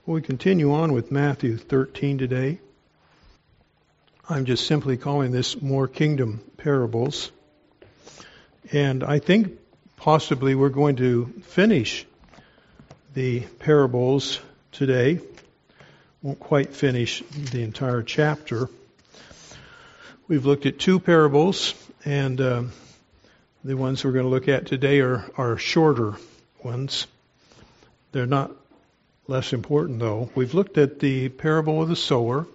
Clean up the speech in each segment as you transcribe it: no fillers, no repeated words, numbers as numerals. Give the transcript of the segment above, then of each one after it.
We continue on with Matthew 13 today. I'm just simply calling this More Kingdom Parables. And I think possibly we're going to finish the parables today. Won't quite finish the entire chapter. We've looked at two parables, and the ones we're going to look at today are shorter ones. They're not less important, though. We've looked at the parable of the sower.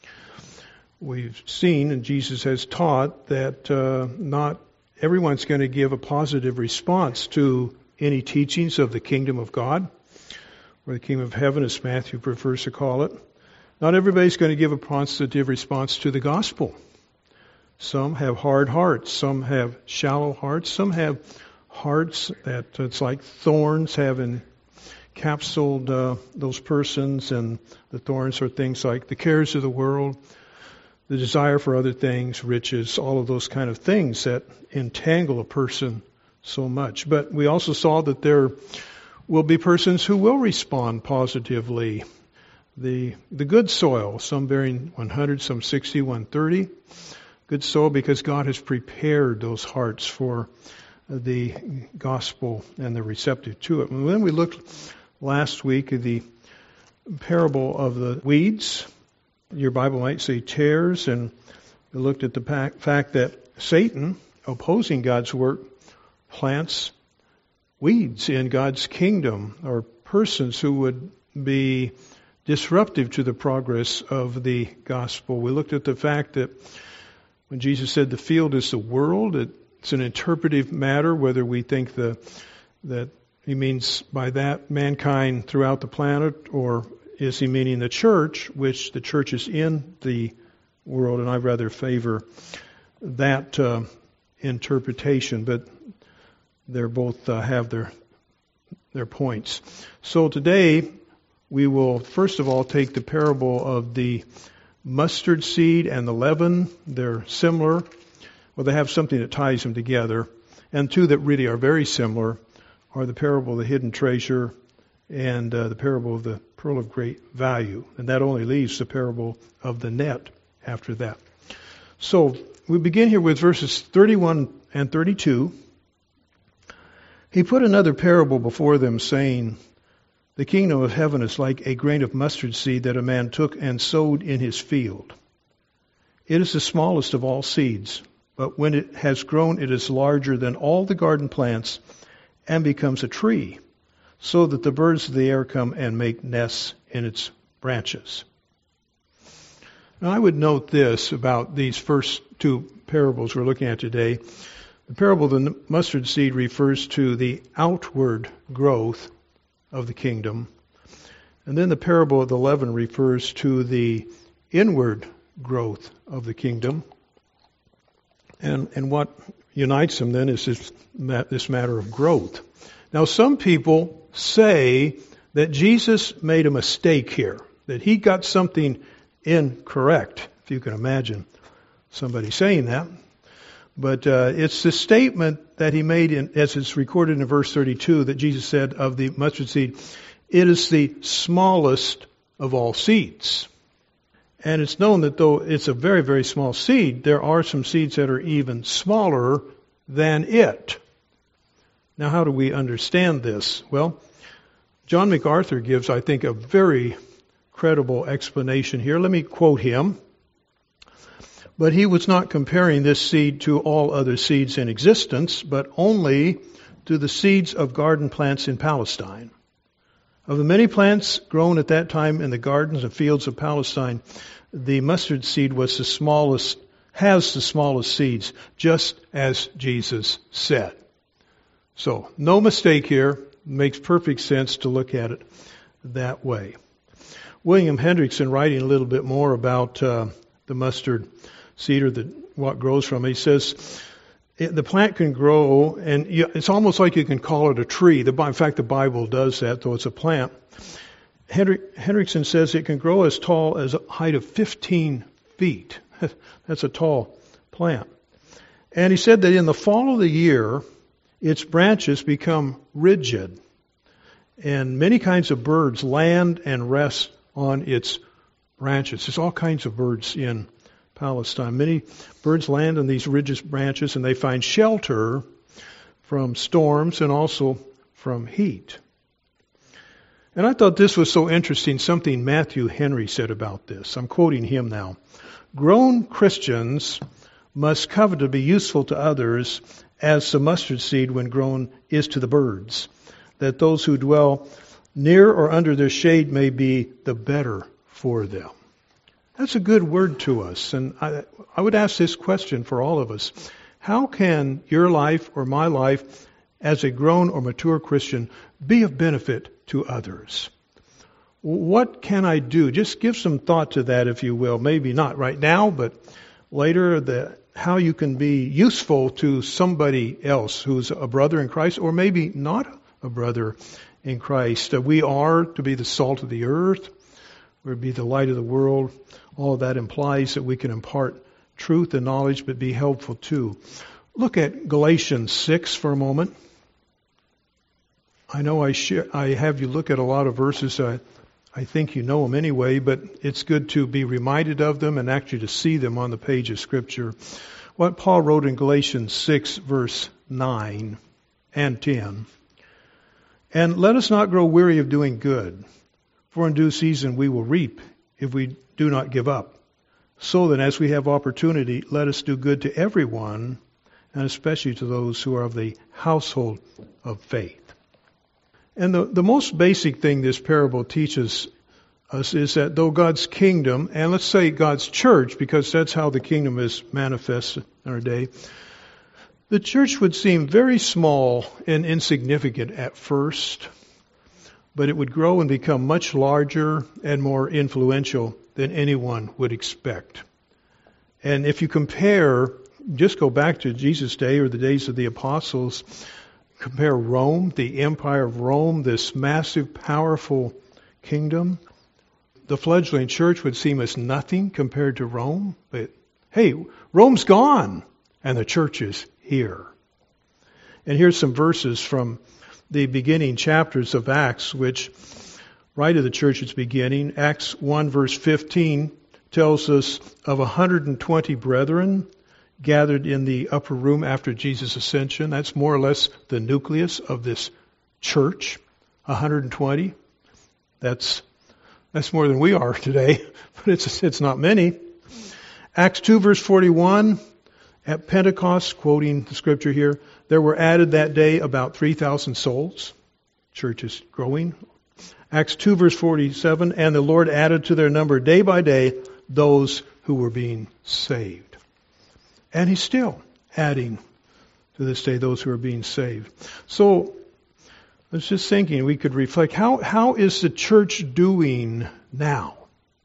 We've seen, and Jesus has taught, that not everyone's going to give a positive response to any teachings of the kingdom of God, or the kingdom of heaven, as Matthew prefers to call it. Not everybody's going to give a positive response to the gospel. Some have hard hearts. Some have shallow hearts. Some have hearts that it's like thorns have encapsulated those persons, and the thorns are things like the cares of the world, the desire for other things, riches, all of those kind of things that entangle a person so much. But we also saw that there will be persons who will respond positively. The good soil, some bearing 100, some 60, 130. Good soil because God has prepared those hearts for the gospel and they're receptive to it. And then we looked last week at the parable of the weeds. Your Bible might say tares, and we looked at the fact that Satan, opposing God's work, plants weeds in God's kingdom, or persons who would be disruptive to the progress of the gospel. We looked at the fact that when Jesus said the field is the world, it's an interpretive matter, whether we think that he means by that mankind throughout the planet, or is he meaning the church, which the church is in the world, and I rather favor that interpretation, but they're both have their points. So today we will first of all take the parable of the mustard seed and the leaven. They're similar. Well, they have something that ties them together. And two that really are very similar are the parable of the hidden treasure and the parable of the pearl of great value. And that only leaves the parable of the net after that. So we begin here with verses 31 and 32. He put another parable before them, saying, "The kingdom of heaven is like a grain of mustard seed that a man took and sowed in his field. It is the smallest of all seeds, but when it has grown, it is larger than all the garden plants and becomes a tree, so that the birds of the air come and make nests in its branches." Now, I would note this about these first two parables we're looking at today. The parable of the mustard seed refers to the outward growth of the kingdom, and then the parable of the leaven refers to the inward growth of the kingdom. And what unites them then is this matter of growth. Now, some people say that Jesus made a mistake here, that he got something incorrect, if you can imagine somebody saying that. But it's the statement that he made, as it's recorded in verse 32, that Jesus said of the mustard seed, "It is the smallest of all seeds." And it's known that though it's a very, very small seed, there are some seeds that are even smaller than it. Now, how do we understand this? Well, John MacArthur gives, I think, a very credible explanation here. Let me quote him. "But he was not comparing this seed to all other seeds in existence, but only to the seeds of garden plants in Palestine. Of the many plants grown at that time in the gardens and fields of Palestine, the mustard seed has the smallest seeds, just as Jesus said." So, no mistake here. Makes perfect sense to look at it that way. William Hendrickson, writing a little bit more about the mustard seed, or what grows from it, he says the plant can grow, and it's almost like you can call it a tree. In fact, the Bible does that, though it's a plant. Hendrickson says it can grow as tall as a height of 15 feet. That's a tall plant. And he said that in the fall of the year, its branches become rigid. And many kinds of birds land and rest on its branches. There's all kinds of birds in Palestine. Many birds land on these ridges branches, and they find shelter from storms and also from heat. And I thought this was so interesting, something Matthew Henry said about this. I'm quoting him now. Grown Christians must covet to be useful to others as the mustard seed when grown is to the birds, that those who dwell near or under their shade may be the better for them. That's a good word to us. And I would ask this question for all of us. How can your life or my life as a grown or mature Christian be of benefit to others? What can I do? Just give some thought to that, if you will. Maybe not right now, but later, how you can be useful to somebody else who's a brother in Christ, or maybe not a brother in Christ. We are to be the salt of the earth. We're to be the light of the world. All of that implies that we can impart truth and knowledge, but be helpful too. Look at Galatians 6 for a moment. I know I have you look at a lot of verses. I think you know them anyway, but it's good to be reminded of them and actually to see them on the page of Scripture. What Paul wrote in Galatians 6, verse 9 and 10. And let us not grow weary of doing good, for in due season we will reap if we do not give up. So then, as we have opportunity, let us do good to everyone, and especially to those who are of the household of faith. And the most basic thing this parable teaches us is that though God's kingdom, and let's say God's church, because that's how the kingdom is manifested in our day, the church would seem very small and insignificant at first, but it would grow and become much larger and more influential than anyone would expect. And if you compare, just go back to Jesus' day or the days of the apostles, compare Rome, the empire of Rome, this massive, powerful kingdom. The fledgling church would seem as nothing compared to Rome. But hey, Rome's gone, and the church is here. And here's some verses from the beginning chapters of Acts, which right at the church's beginning. Acts 1 verse 15 tells us of 120 brethren gathered in the upper room after Jesus' ascension. That's more or less the nucleus of this church, 120. That's more than we are today, but it's not many. Acts 2 verse 41, at Pentecost, quoting the scripture here, there were added that day about 3,000 souls. Church is growing. Acts 2 verse 47, and the Lord added to their number day by day those who were being saved. And He's still adding to this day those who are being saved. So, I was just thinking we could reflect, how is the church doing now?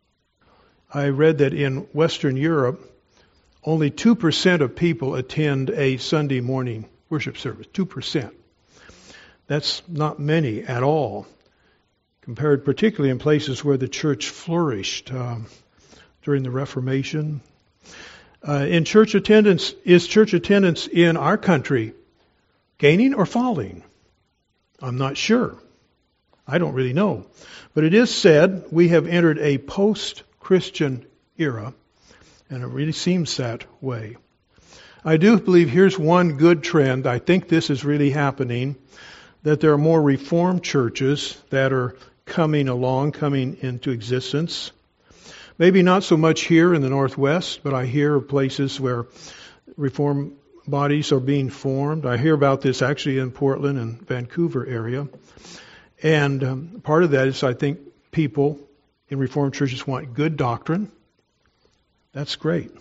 I read that in Western Europe, only 2% of people attend a Sunday morning worship service. 2%. That's not many at all, compared particularly in places where the church flourished during the Reformation. Is church attendance in our country gaining or falling? I'm not sure. I don't really know. But it is said we have entered a post-Christian era, and it really seems that way. I do believe here's one good trend. I think this is really happening, that there are more Reformed churches that are coming into existence. Maybe not so much here in the Northwest, but I hear of places where Reformed bodies are being formed. I hear about this actually in Portland and Vancouver area. And part of that is I think people in Reformed churches want good doctrine. That's great.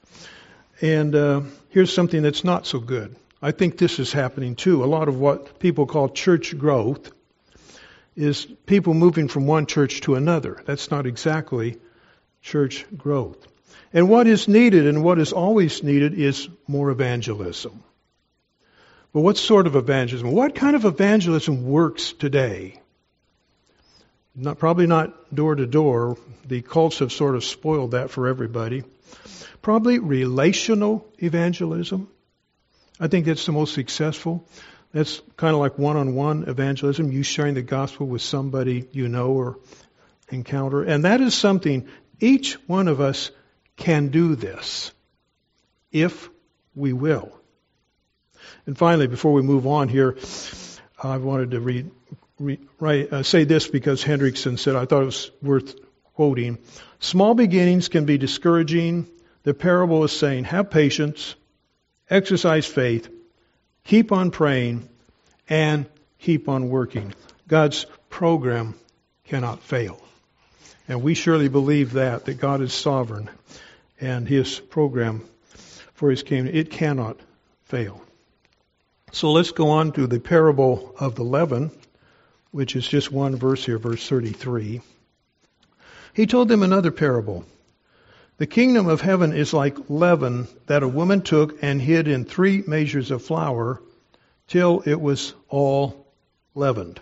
And here's something that's not so good. I think this is happening too. A lot of what people call church growth is people moving from one church to another. That's not exactly church growth. And what is needed and what is always needed is more evangelism. But what sort of evangelism? What kind of evangelism works today? Probably not door to door. The cults have sort of spoiled that for everybody. Probably relational evangelism. I think that's the most successful. That's kind of like one-on-one evangelism, you sharing the gospel with somebody you know or encounter. And that is something, each one of us can do this, if we will. And finally, before we move on here, I wanted to say this because Hendrickson said, I thought it was worth quoting. Small beginnings can be discouraging. The parable is saying, have patience, exercise faith, keep on praying, and keep on working. God's program cannot fail. And we surely believe that God is sovereign and His program for His kingdom, it cannot fail. So let's go on to the parable of the leaven, which is just one verse here, verse 33. He told them another parable. The kingdom of heaven is like leaven that a woman took and hid in 3 measures of flour till it was all leavened.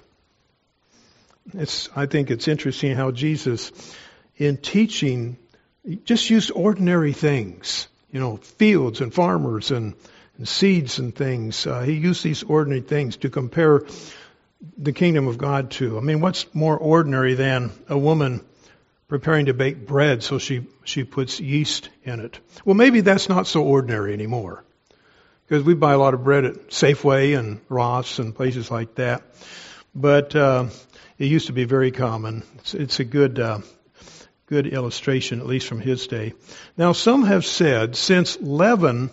I think it's interesting how Jesus, in teaching, just used ordinary things, fields and farmers and seeds and things. He used these ordinary things to compare the kingdom of God to. I mean, what's more ordinary than a woman preparing to bake bread so she puts yeast in it? Well, maybe that's not so ordinary anymore, because we buy a lot of bread at Safeway and Ross and places like that. But it used to be very common. It's a good illustration, at least from his day. Now, some have said, since leaven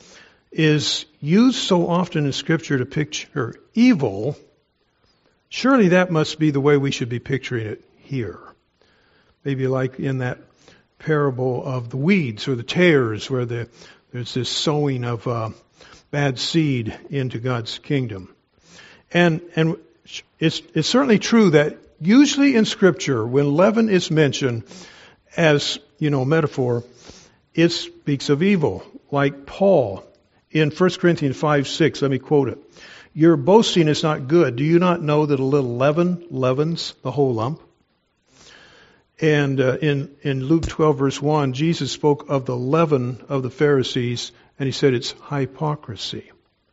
is used so often in Scripture to picture evil, surely that must be the way we should be picturing it here. Maybe like in that parable of the weeds or the tares, where there's this sowing of bad seed into God's kingdom. And it's certainly true that usually in Scripture, when leaven is mentioned as, metaphor, it speaks of evil. Like Paul in 1 Corinthians 5:6, let me quote it. Your boasting is not good. Do you not know that a little leaven leavens the whole lump? And in Luke 12 verse 1, Jesus spoke of the leaven of the Pharisees, and he said it's hypocrisy.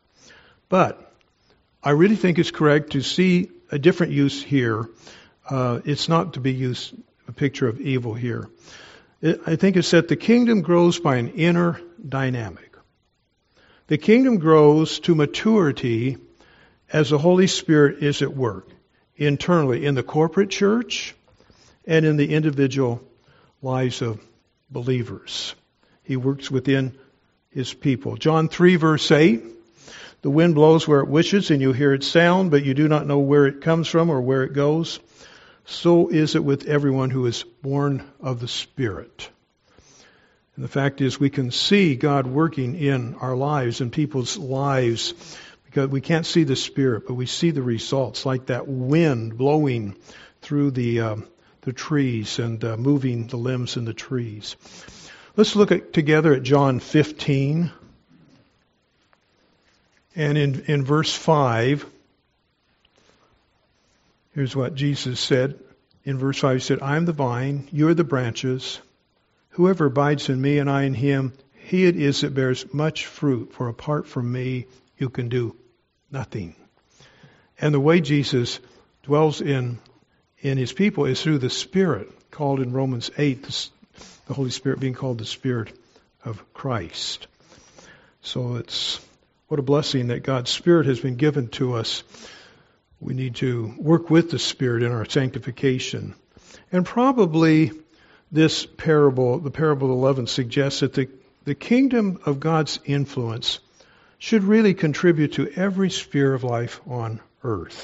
But I really think it's correct to see a different use here. It's not to be used a picture of evil here. I think it's that the kingdom grows by an inner dynamic. The kingdom grows to maturity as the Holy Spirit is at work internally in the corporate church and in the individual lives of believers. He works within His people. John 3 verse 8, the wind blows where it wishes and you hear its sound, but you do not know where it comes from or where it goes. So is it with everyone who is born of the Spirit. And the fact is, we can see God working in our lives and people's lives, because we can't see the Spirit, but we see the results, like that wind blowing through the trees and moving the limbs in the trees. Let's look together at John 15. And in verse 5, here's what Jesus said. In verse 5, He said, I am the vine, you are the branches. Whoever abides in me and I in him, he it is that bears much fruit. For apart from me, you can do nothing. And the way Jesus dwells in His people is through the Spirit, called in Romans 8, the Holy Spirit being called the Spirit of Christ. So what a blessing that God's Spirit has been given to us. We need to work with the Spirit in our sanctification. And probably this parable, the parable of the leaven, suggests that the kingdom of God's influence should really contribute to every sphere of life on earth.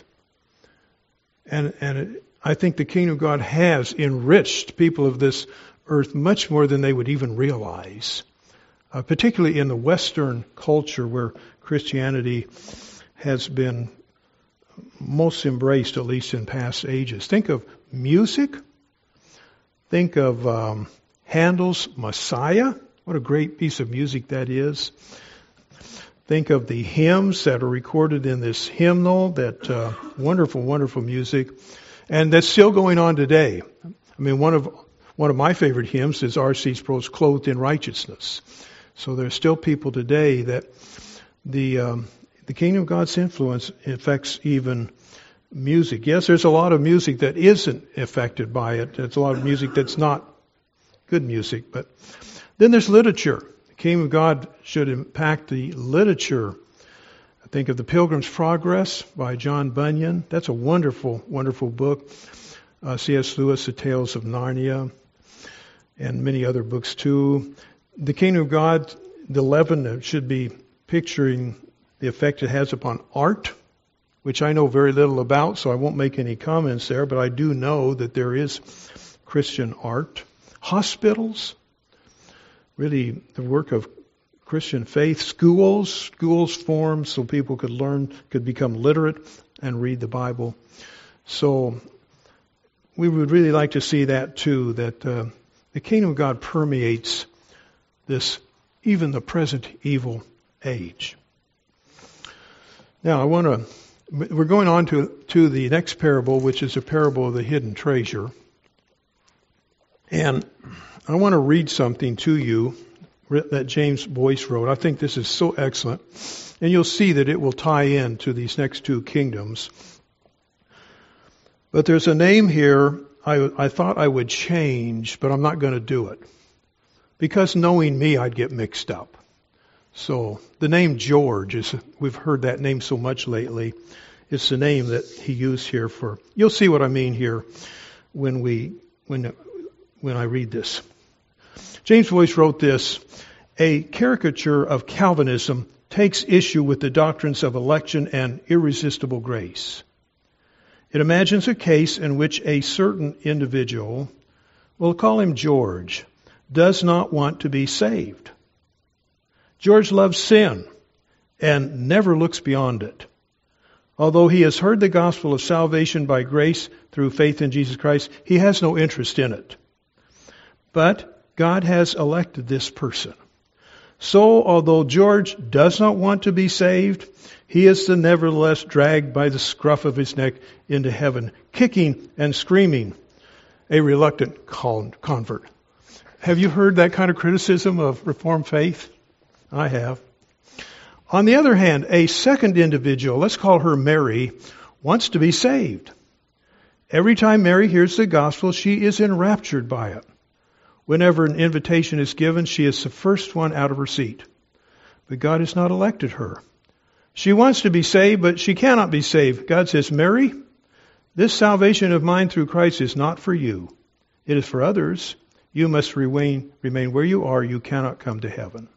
And I think the kingdom of God has enriched people of this earth much more than they would even realize, particularly in the Western culture where Christianity has been most embraced, at least in past ages. Think of music. Think of Handel's Messiah. What a great piece of music that is. Think of the hymns that are recorded in this hymnal, that wonderful, wonderful music. And that's still going on today. I mean, one of my favorite hymns is R.C. Sproul's Clothed in Righteousness. So there's still people today that the the kingdom of God's influence affects even music. Yes, there's a lot of music that isn't affected by it. There's a lot of music that's not good music. But then there's literature. The kingdom of God should impact the literature. I think of The Pilgrim's Progress by John Bunyan. That's a wonderful, wonderful book. C.S. Lewis, The Tales of Narnia, and many other books too. The kingdom of God, the leaven should be picturing the effect it has upon art, which I know very little about, so I won't make any comments there, but I do know that there is Christian art. Hospitals, really the work of Christian faith. Schools formed so people could learn, could become literate and read the Bible. So we would really like to see that too, that the kingdom of God permeates this, even the present evil age. Now we're going on to the next parable, which is a parable of the hidden treasure. And I want to read something to you that James Boyce wrote. I think this is so excellent. And you'll see that it will tie in to these next two kingdoms. But there's a name here I thought I would change, but I'm not going to do it. Because knowing me, I'd get mixed up. So the name George, we've heard that name so much lately. It's the name that he used here for, you'll see what I mean here when I read this. James Boyce wrote this: a caricature of Calvinism takes issue with the doctrines of election and irresistible grace. It imagines a case in which a certain individual, we'll call him George, does not want to be saved. George loves sin and never looks beyond it. Although he has heard the gospel of salvation by grace through faith in Jesus Christ, he has no interest in it. But God has elected this person. So, although George does not want to be saved, he is nevertheless dragged by the scruff of his neck into heaven, kicking and screaming, a reluctant convert. Have you heard that kind of criticism of Reformed faith? I have. On the other hand, a second individual, let's call her Mary, wants to be saved. Every time Mary hears the gospel, she is enraptured by it. Whenever an invitation is given, she is the first one out of her seat. But God has not elected her. She wants to be saved, but she cannot be saved. God says, Mary, this salvation of mine through Christ is not for you. It is for others. You must remain where you are. You cannot come to heaven.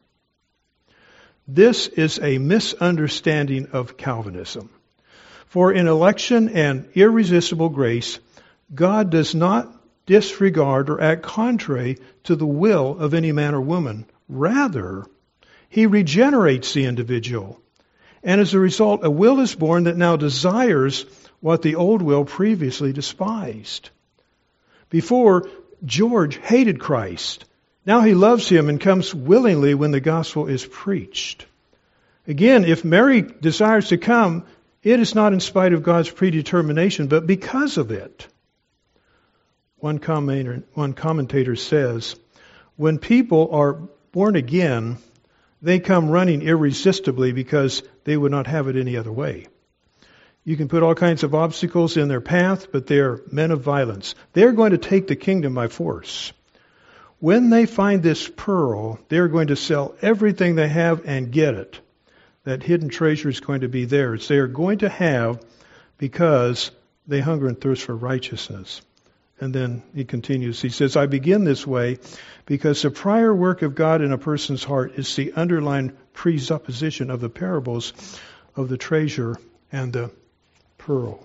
This is a misunderstanding of Calvinism. For in election and irresistible grace, God does not disregard or act contrary to the will of any man or woman. Rather, He regenerates the individual. And as a result, a will is born that now desires what the old will previously despised. Before, George hated Christ. Now he loves Him and comes willingly when the gospel is preached. Again, if Mary desires to come, it is not in spite of God's predetermination, but because of it. One commentator says, when people are born again, they come running irresistibly because they would not have it any other way. You can put all kinds of obstacles in their path, but they're men of violence. They're going to take the kingdom by force. When they find this pearl, they're going to sell everything they have and get it. That hidden treasure is going to be theirs. They are going to have because they hunger and thirst for righteousness. And then he continues. He says, I begin this way because the prior work of God in a person's heart is the underlying presupposition of the parables of the treasure and the pearl.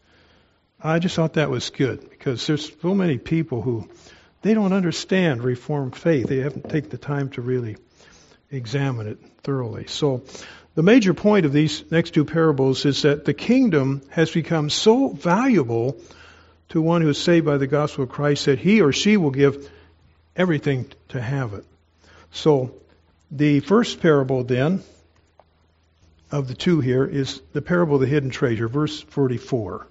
I just thought that was good because there's so many people who they don't understand Reformed faith. They haven't taken the time to really examine it thoroughly. So the major point of these next two parables is that the kingdom has become so valuable to one who is saved by the gospel of Christ that he or she will give everything to have it. So the first parable then of the two here is the parable of the hidden treasure, verse 44.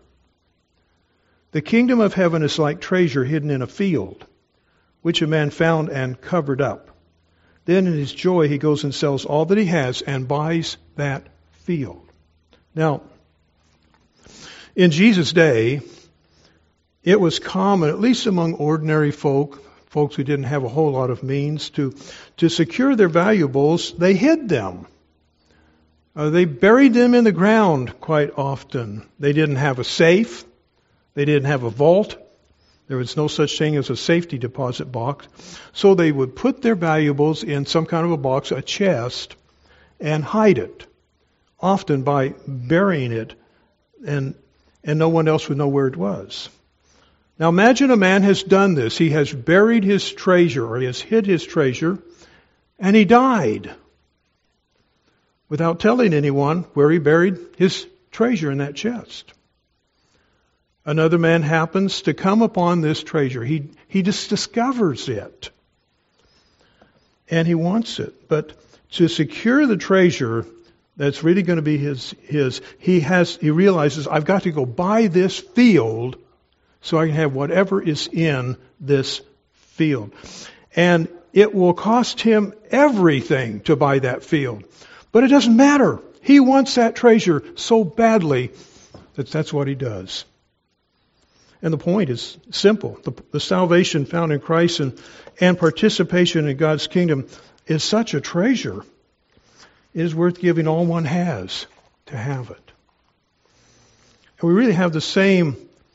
The kingdom of heaven is like treasure hidden in a field, which a man found and covered up. Then in his joy he goes and sells all that he has and buys that field. Now, in Jesus' day, it was common, at least among ordinary folks who didn't have a whole lot of means, to secure their valuables. They hid them. They buried them in the ground quite often. They didn't have a safe. They didn't have a vault. There was no such thing as a safety deposit box. So they would put their valuables in some kind of a box, a chest, and hide it, often by burying it, and no one else would know where it was. Now imagine a man has done this. He has buried his treasure, or he has hid his treasure, and he died without telling anyone where he buried his treasure in that chest. Another man happens to come upon this treasure. He just discovers it. And he wants it. But to secure the treasure that's really going to be his, he realizes, I've got to go buy this field so I can have whatever is in this field. And it will cost him everything to buy that field. But it doesn't matter. He wants that treasure so badly that that's what he does. And the point is simple. The salvation found in Christ and participation in God's kingdom is such a treasure. It is worth giving all one has to have it. And we really have the same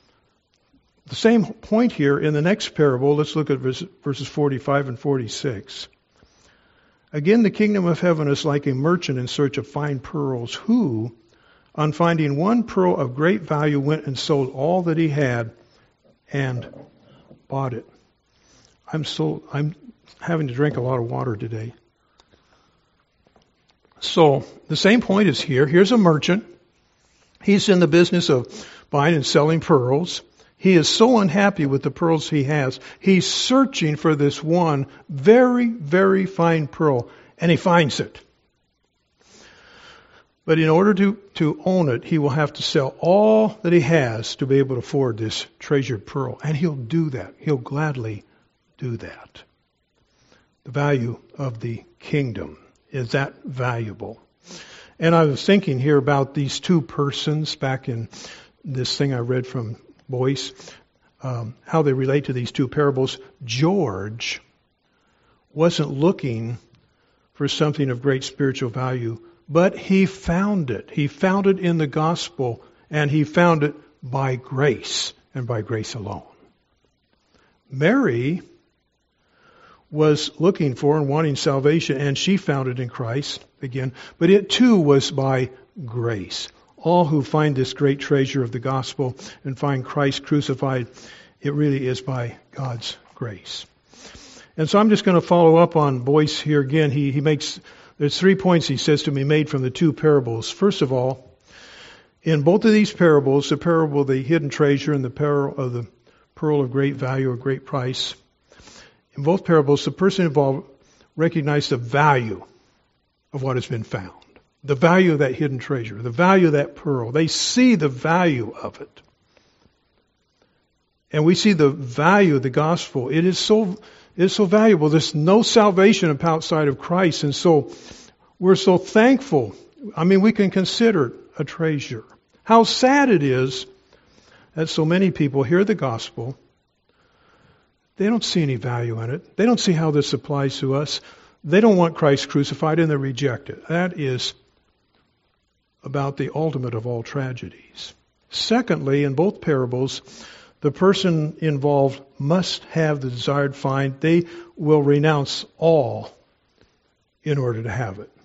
point here in the next parable. Let's look at verses 45 and 46. Again, the kingdom of heaven is like a merchant in search of fine pearls, who, on finding one pearl of great value, went and sold all that he had and bought it. I'm having to drink a lot of water today. So the same point is here. Here's a merchant. He's in the business of buying and selling pearls. He is so unhappy with the pearls he has. He's searching for this one very, very fine pearl, and he finds it. But in order to own it, he will have to sell all that he has to be able to afford this treasured pearl. And he'll do that. He'll gladly do that. The value of the kingdom is that valuable. And I was thinking here about these two persons back in this thing I read from Boyce, how they relate to these two parables. George wasn't looking for something of great spiritual value, but he found it. He found it in the gospel, and he found it by grace and by grace alone. Mary was looking for and wanting salvation, and she found it in Christ again, but it too was by grace. All who find this great treasure of the gospel and find Christ crucified, it really is by God's grace. And so I'm just going to follow up on Boyce here again. He makes, there's 3 points he says to be made from the two parables. First of all, in both of these parables, the parable of the hidden treasure and the parable of the pearl of great value or great price, in both parables, the person involved recognized the value of what has been found. The value of that hidden treasure, the value of that pearl. They see the value of it. And we see the value of the gospel. It is so valuable. There's no salvation outside of Christ. And so we're so thankful. I mean, we can consider it a treasure. How sad it is that so many people hear the gospel. They don't see any value in it. They don't see how this applies to us. They don't want Christ crucified, and they reject it. That is about the ultimate of all tragedies. Secondly, in both parables, the person involved must have the desired find. They will renounce all in order to have it.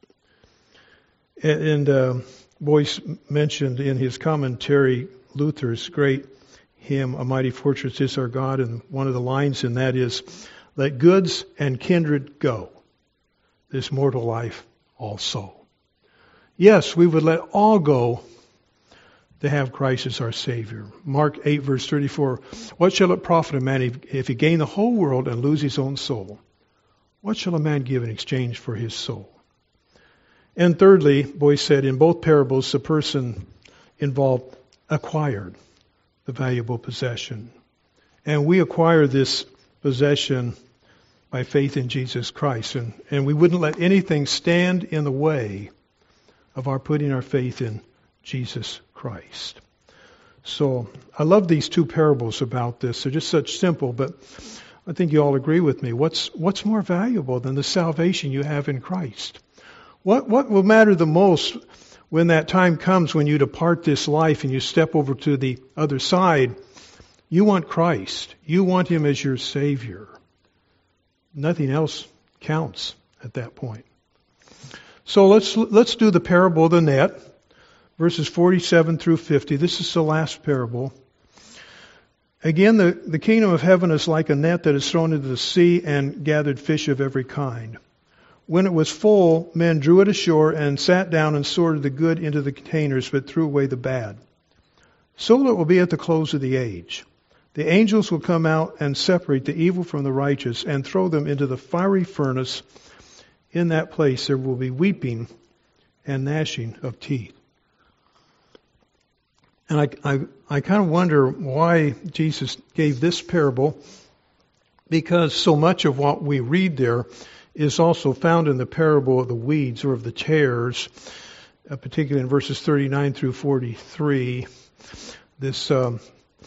And Boyce mentioned in his commentary Luther's great hymn, "A Mighty Fortress is Our God," and one of the lines in that is, "Let goods and kindred go, this mortal life also." Yes, we would let all go to have Christ as our Savior. Mark 8, verse 34, "What shall it profit a man if he gain the whole world and lose his own soul? What shall a man give in exchange for his soul?" And thirdly, Boyce said, in both parables, the person involved acquired the valuable possession. And we acquire this possession by faith in Jesus Christ. And we wouldn't let anything stand in the way of our putting our faith in Jesus Christ. So I love these two parables about this. They're just such simple, but I think you all agree with me. What's more valuable than the salvation you have in Christ? What will matter the most when that time comes when you depart this life and you step over to the other side? You want Christ. You want Him as your Savior. Nothing else counts at that point. So let's do the parable of the net, verses 47 through 50. This is the last parable. Again, the kingdom of heaven is like a net that is thrown into the sea and gathered fish of every kind. When it was full, men drew it ashore and sat down and sorted the good into the containers, but threw away the bad. So it will be at the close of the age. The angels will come out and separate the evil from the righteous and throw them into the fiery furnace. In that place there will be weeping and gnashing of teeth. And I kind of wonder why Jesus gave this parable, because so much of what we read there is also found in the parable of the weeds or of the tares, particularly in verses 39 through 43. It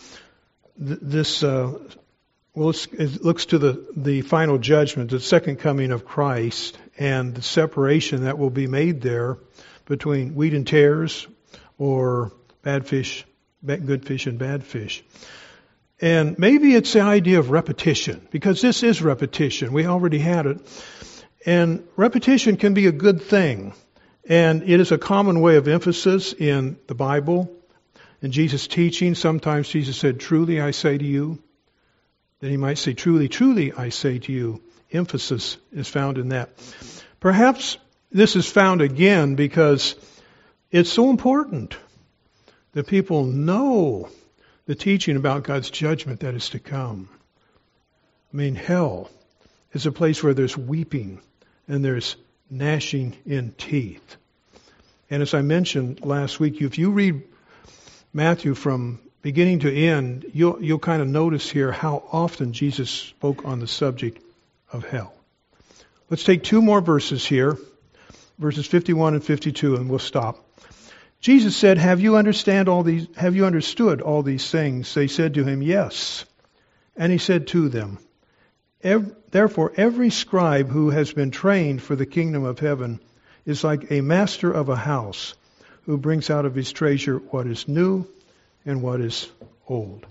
looks to the final judgment, the second coming of Christ, and the separation that will be made there between wheat and tares, or bad fish, good fish and bad fish. And maybe it's the idea of repetition, because this is repetition. We already had it. And repetition can be a good thing. And it is a common way of emphasis in the Bible. In Jesus' teaching, sometimes Jesus said, "Truly I say to you." Then He might say, "Truly, truly I say to you." Emphasis is found in that. Perhaps this is found again because it's so important that people know the teaching about God's judgment that is to come. I mean, hell is a place where there's weeping and there's gnashing in teeth. And as I mentioned last week, if you read Matthew from beginning to end, you'll kind of notice here how often Jesus spoke on the subject of hell. Let's take two more verses here, verses 51 and 52, and we'll stop. Jesus said, Have you understood all these things? They said to Him, Yes. And He said to them, Therefore every scribe who has been trained for the kingdom of heaven is like a master of a house who brings out of his treasure what is new and what is old.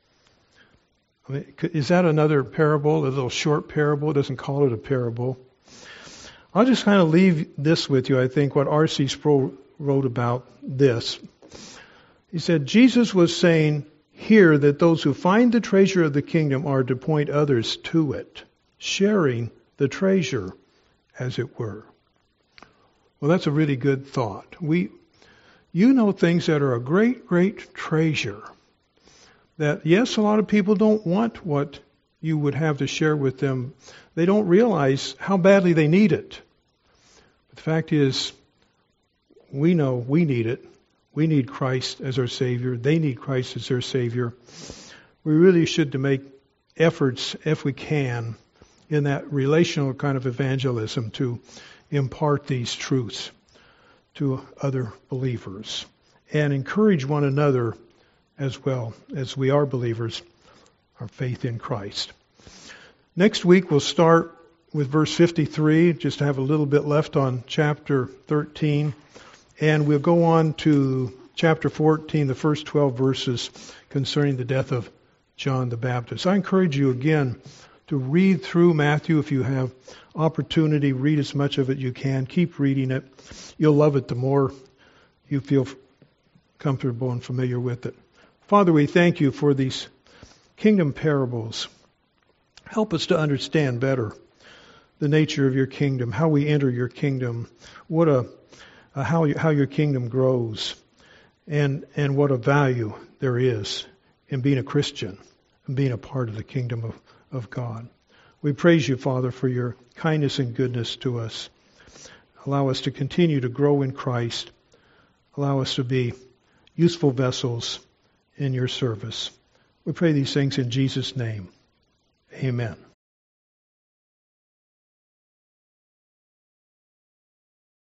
I mean, is that another parable, a little short parable? It doesn't call it a parable. I'll just kind of leave this with you, I think, what R.C. Sproul wrote about this. He said, Jesus was saying here that those who find the treasure of the kingdom are to point others to it, sharing the treasure, as it were. Well, that's a really good thought. You know things that are a great, great treasure. That, yes, a lot of people don't want what you would have to share with them. They don't realize how badly they need it. But the fact is, we know we need it. We need Christ as our Savior. They need Christ as their Savior. We really should make efforts, if we can, in that relational kind of evangelism to impart these truths to other believers and encourage one another as well as we are believers, our faith in Christ. Next week we'll start with verse 53, just to have a little bit left on chapter 13. And we'll go on to chapter 14, the first 12 verses concerning the death of John the Baptist. I encourage you again to read through Matthew if you have opportunity. Read as much of it you can. Keep reading it. You'll love it the more you feel comfortable and familiar with it. Father, we thank you for these kingdom parables. Help us to understand better the nature of your kingdom, how we enter your kingdom, how your kingdom grows, and what a value there is in being a Christian and being a part of the kingdom of God. We praise you, Father, for your kindness and goodness to us. Allow us to continue to grow in Christ. Allow us to be useful vessels in your service. We pray these things in Jesus' name. Amen.